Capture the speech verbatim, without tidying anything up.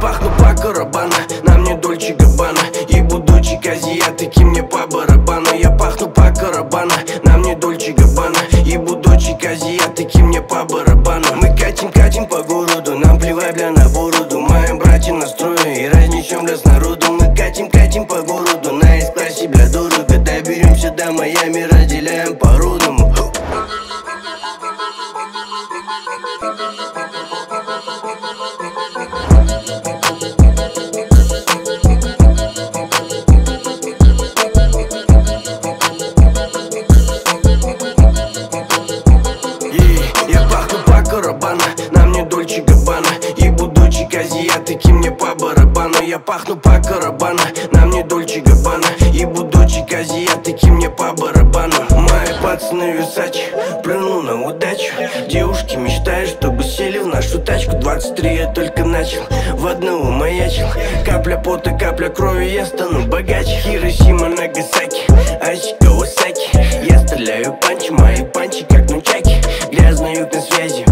пахну по карабана, нам не Дольче Габбана. И будучи азиатки мне по барабану. Я пахну по карабана, нам не Дольче Габбана. И будучи азиатки мне по барабану. Мы катим, катим по городу, нам плевать, бля, на бороду. Моим братьям настроен и разнесем, бля, с народу. Мы катим, катим по городу, на эс-классе, бля, дорого. Доберемся до Майами, разделяем по-родному. Я пахну по карабана, нам не Дольче Габбана. И будучи азиатки мне по барабану. Я пахну по карабана, нам не Дольче Габбана. И будучи азиатки мне по барабану. Мои пацаны Версачи, плюну на удачу. Девушки мечтают, чтобы сели в нашу тачку. Двадцать три я только начал, в одного маячил. Капля пота, капля крови, я стану богаче. Хиросима, Нагасаки, Аси, Кавасаки. Я стреляю панчи, мои панчи как нунчаки. Грязный юг на связи,